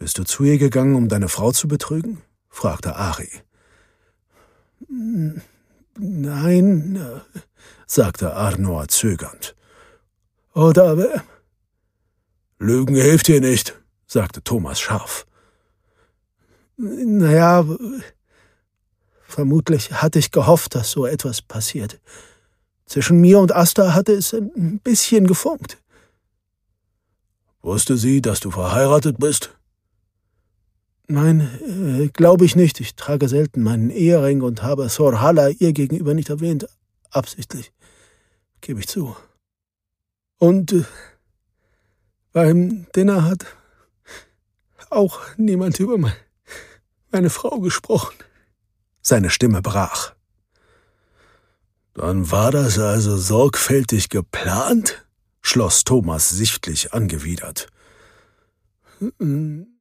Bist du zu ihr gegangen, um deine Frau zu betrügen?« fragte Ari. »Nein«, sagte Arnold zögernd. »Oder...« »Lügen hilft hier nicht«, sagte Thomas scharf. »Naja, vermutlich hatte ich gehofft, dass so etwas passiert. Zwischen mir und Asta hatte es ein bisschen gefunkt.« »Wusste sie, dass du verheiratet bist?« »Nein, glaube ich nicht. Ich trage selten meinen Ehering und habe Thorhalla ihr gegenüber nicht erwähnt. Absichtlich, gebe ich zu. Und beim Dinner hat auch niemand über meine Frau gesprochen.« Seine Stimme brach. »Dann war das also sorgfältig geplant?« schloss Thomas sichtlich angewidert.